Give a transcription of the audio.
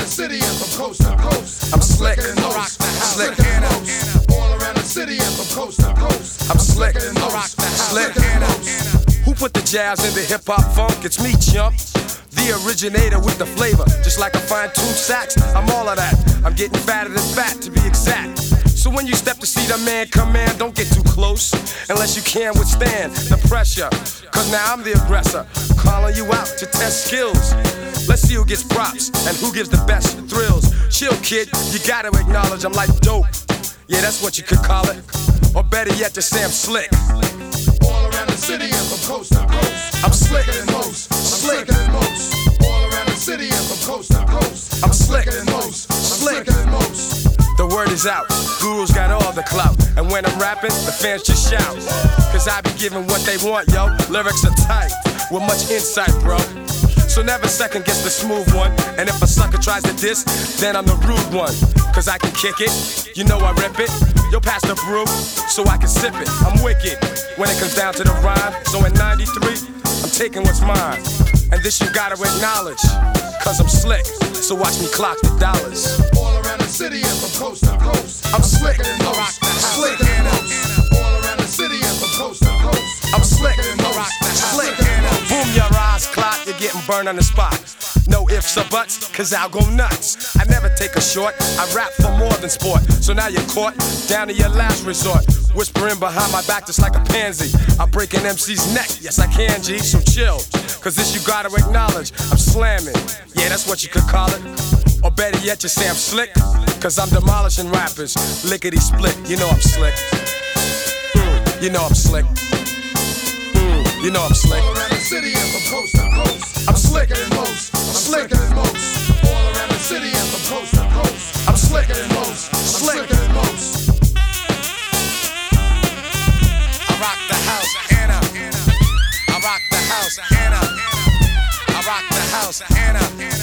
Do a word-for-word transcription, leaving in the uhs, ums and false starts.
city and from coast to coast. I'm slick, slicker than most. slick, Slicker than most. All around the city and from coast to coast. I'm slick, slicker than most. slick. Slicker than most. Who put the jazz in the hip hop funk? It's me, chump. The originator with the flavor, just like a fine-tuned sax. I'm all of that. I'm getting fatter than fat, to be exact. So when you step to see the man come in, don't get too close unless you can withstand the pressure. Cause now I'm the aggressor, calling you out to test skills. Let's see who gets props and who gives the best thrills. Chill, kid, you gotta acknowledge I'm like dope. Yeah, that's what you could call it. Or better yet, to say I'm slick. All around the city and from coast to coast. I'm slicker than most. I'm slicker than most. All around the city and from coast to coast. I'm slicker than most. I'm Slick. slicker than most. The word is out, Guru's got all the clout. And when I'm rapping, the fans just shout. Cause I be giving what they want, yo. Lyrics are tight, with much insight, bro. So never second guess the smooth one. And if a sucker tries to diss, then I'm the rude one. Cause I can kick it, you know I rip it. Yo, pass the brew, so I can sip it. I'm wicked, when it comes down to the rhyme. So in ninety-three, I'm taking what's mine. And this you gotta acknowledge, cause I'm slick. So watch me clock the dollars. All around the city and from coast to coast. I'm slick, than most. I'm slick, slicker than most. All around the city and from coast to coast. I'm slick, than most. slick. slicker than most. Boom your eyes, clock, you're getting burned on the spot. No ifs or buts, cause I'll go nuts. I never take a short, I rap for more than sport. So now you're caught, down to your last resort. Whispering behind my back just like a pansy. I break an M C's neck, yes I can, G, so chill. Cause this you gotta acknowledge, I'm slamming. Yeah, that's what you could call it. Or better yet, you say I'm slick. Cause I'm demolishing rappers, lickety split, you know I'm slick. Mm, you know I'm slick. Mm, you know I'm slick. All around the city and from coast to coast. I'm slick. than most. I'm Slick. slicker than most. All around the city and from coast to coast. I'm slick. than most. I'm Slick. slicker than most. I rock the house, Anna. I rock the house, Anna. I rock the house, Anna.